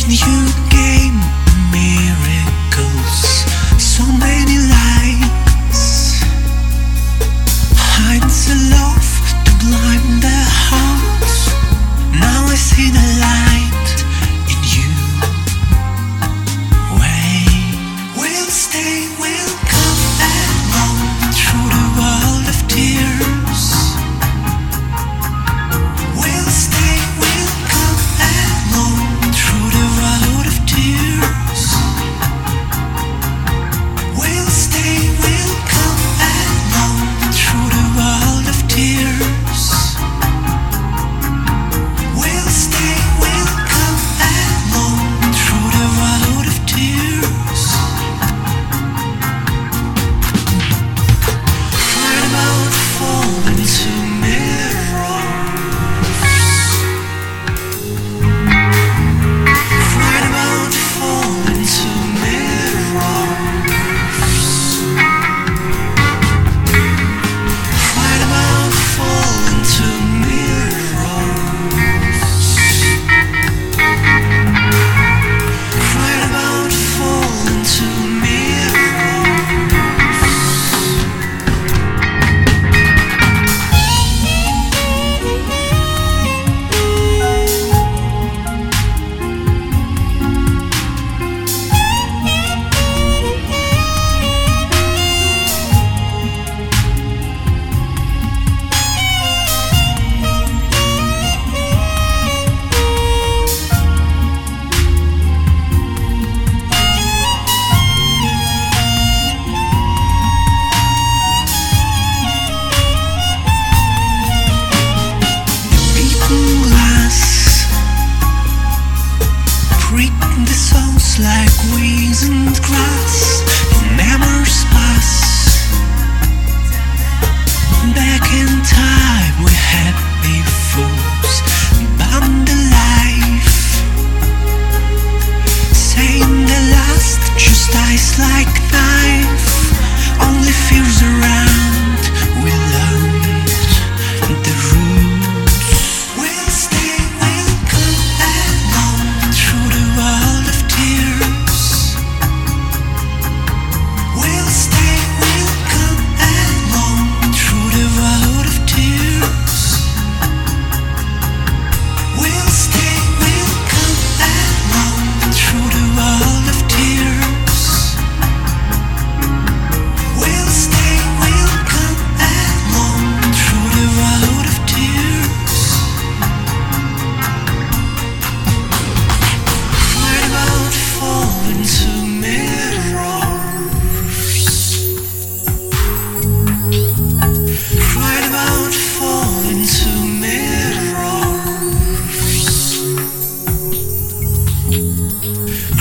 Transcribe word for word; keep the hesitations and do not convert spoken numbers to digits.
You gave miracles, so many lights. Hides a love to blind their hearts. Now I see the light in you. Wait, we'll stay, we'll come along through the world of tears. We'll stay, we'll come along through the world of tears. We'll stay, we'll come along through the world of tears. We'll stay, we'll come along through the world of tears. Right about falling to mirrors. Right about falling to mirrors. Right about falling to mirrors. Right about falling to mirrors. Beaten glass, prick the souls like weasand grass. Memories pass. Back in time, we happy fools, bound alive. Saying the last just dies like knife. Only fears around, we learned the roots. We'll stay, we'll come along through the world of tears. We'll stay, we'll come along through the world of tears. We'll stay, we'll come along through the world of tears. We'll stay, we'll come along through the world of tears. Right about falling to mirrors. Right about falling to mirrors.